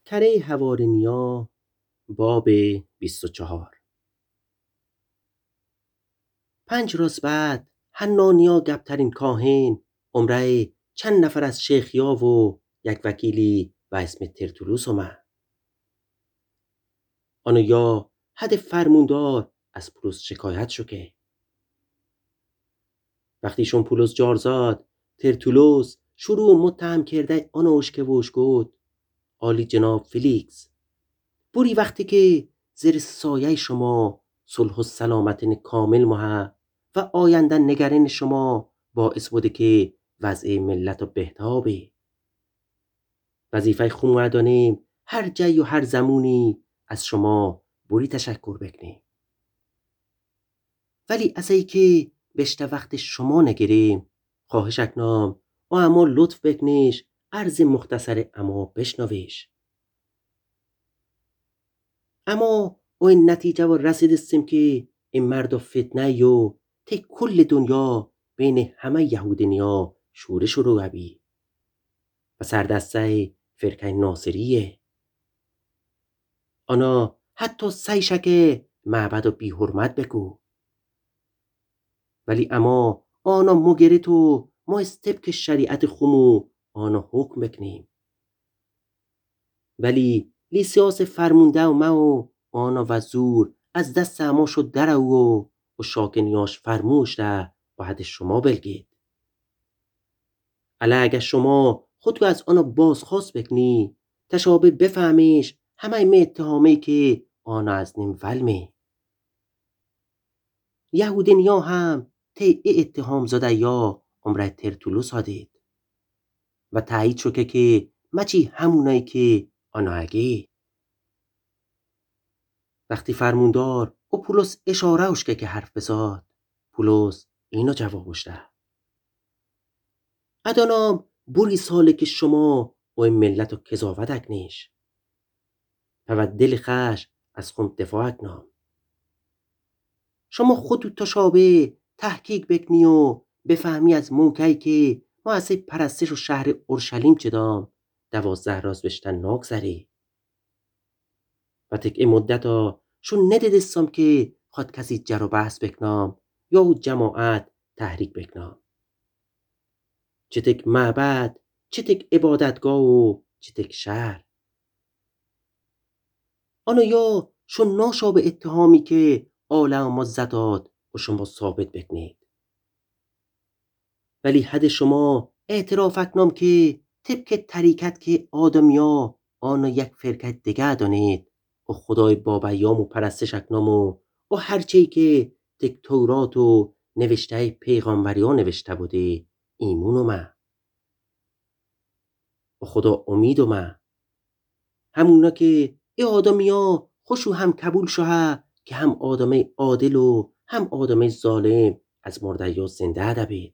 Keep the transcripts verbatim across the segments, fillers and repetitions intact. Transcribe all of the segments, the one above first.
کره حوارنیا باب بیست و چهار. پنج روز بعد حنانیا گبترین کاهن عمره چند نفر از شیخیا و یک وکیلی و اسم ترتولوس اومد. آنویا حد فرموندار از پولس شکایت شو که وقتی شون پولس جار زاد ترتولوس شروع متهم کرده آنوش که وش گود عالی جناب فلیکس بوری وقتی که زیر سایه شما صلح و سلامت کامل ماه و آیندن نگرین شما باعث بوده که وضع ملت و بهتابه. وظیفه خون دانیم هر جای و هر زمونی از شما بوری تشکر بکنیم. ولی از ای که بشته وقت شما نگیریم خواهش اکنام و اما لطف بکنیش عرض مختصر اما بشنویش. اما و این نتیجه و رسیدستیم که این مرد و فتنه یو تی کل دنیا بین همه یهودنیا شورش رو هبی و سردسته فرقه ناصریه. آنا حتی سی شکه معبد و بی حرمت بگو. ولی اما آنا مگره تو ما استبک شریعت خمو آنا حکم بکنیم. ولی لیسیاس فرمونده و ما و آنا و زور از دست اما شد در او و شاکنیاش فرموش ده باید شما بلگید. الا اگه شما خودتو از آنا بازخواست بکنی تشابه بفهمیش همه این اتهامی که آنا از نیم ولمه. یهودنیا هم تی اتهام زده یا عمره ترتولوس هادید و تایید شو که که مچی همونایی که آنا اگه. وقتی فرموندار و پولس اشاره اوش که که حرف بزاد پولس اینو جوابش ده. ادانام بوری ساله که شما و این ملت و کذاوت اکنیش و دل خش از خون دفاع اکنام. شما خودتو تشابه تحقیق بکنی و بفهمی از موقعی که ما از پرستش و شهر اورشلیم چه دام دوازده راز بشتن ناگذری و تک این مدت ها شون ندیدستم که خود کسی جر و بحث بکنام یا او جماعت تحریک بکنام. چه تک معبد چه تک عبادتگاه و چه تک شهر. آنو یا شون ناشا به اتهامی که آلا ما زداد و شما ثابت بکنید. ولی حد شما اعتراف اکنام که طبق طریقت که آدمیا آنو یک فرقه دیگه دانید و خدای بابایام و پرستش اکنام و و هرچی که تک تورات و نوشته پیغامبری ها نوشته بوده ایمونو ما و خدا امیدو ما همونا که ای آدمیا خوشو هم قبول شوه که هم آدم عادل و هم آدم ظالم از مرده یا زنده دبید.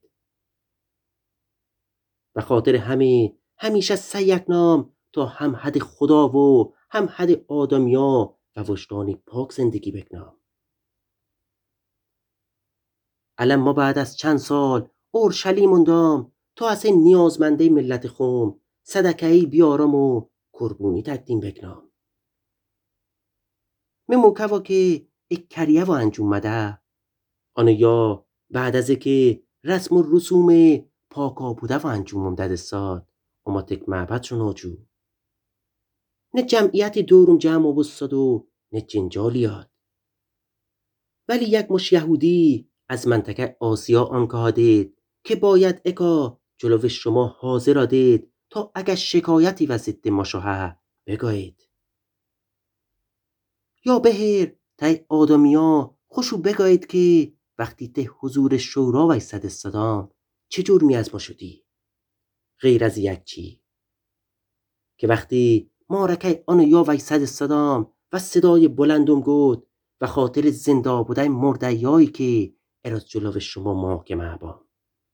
و خاطر همه همیشه سعی نام تا هم حد خدا و هم حد آدمیا و وجدانی پاک زندگی بکنم. الان ما بعد از چند سال اورشلیم موندم تا از این نیازمنده ملت خوم صدقه‌ای بیارم و قربونی تقدیم بکنم. من موکوا که یک کریه و انجام مده آنو یا بعد از که رسم و رسوم پاکا بوده و انجام داده ساد اما تک معبد شو ناجو نه جمعیت دورم جمع بستاد و نه جنجالیات. ولی یک مش یهودی از منطقه آسیا آنکه دید که باید اکا جلو شما حاضر دید تا اگر شکایتی و ضد ما شوه بگوید یا بهر تای آدمیا خوشو بگوید که وقتی ته حضور شورا وایسد استادام چه جرمی از ما شدی غیر از یک چی که وقتی مارکه آنو یا ویسد استادام و صدای بلندم گود و خاطر زنده بوده مرده یایی که اراز جلو شما محاکمه با.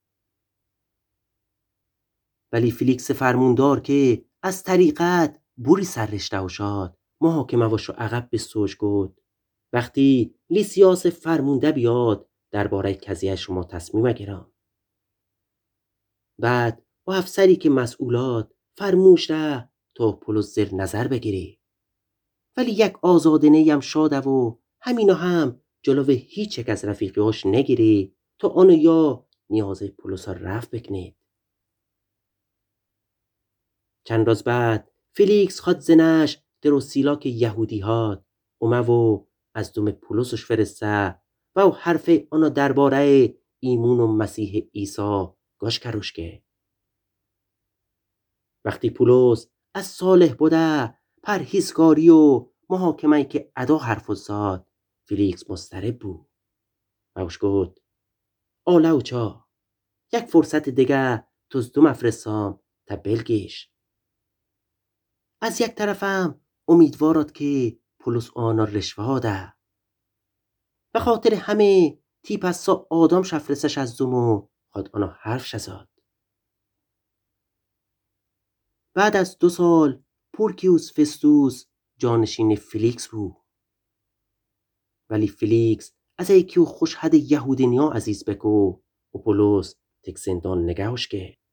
ولی فلیکس فرموندار که از طریقت بوری سررشته و شاد محاکمه وشو عقب بستوش گود وقتی لیسیاس فرمونده بیاد درباره قضیه شما تصمیم گیرم. بعد و افسری که مسئولات فرموش ده تو پولس زر نظر بگیری. ولی یک آزادنه هم شاده و همینو هم جلو هیچ یک از رفیقیاش نگیری تو آنو یا نیازه پولس ها رفت بکنید. چند روز بعد فیلیکس خواد زنش دروسیلا که یهودی هات اومه و از دوم پولسش فرسته و او حرف آنو درباره ایمون و مسیح عیسی گاش کروش که. وقتی پولس از صالح بوده پرهیزکاری و محاکمه که ادا حرف زاد فیلیکس مضطرب بود و اوش گفت آلو چا یک فرصت دیگه توز دو مفرسام تا بلگیش. از یک طرفم امیدوارد که پولس آنا رشوه ده به خاطر همه تیپسا آدم شفرسش از دومو خود آنا حرف شزاد. بعد از دو سال پورکیوس فستوس جانشین فیلیکس بود. ولی فیلیکس از ایکیو خوش حد یهودینیا عزیز بکو و پولس تک زندان نگهش که.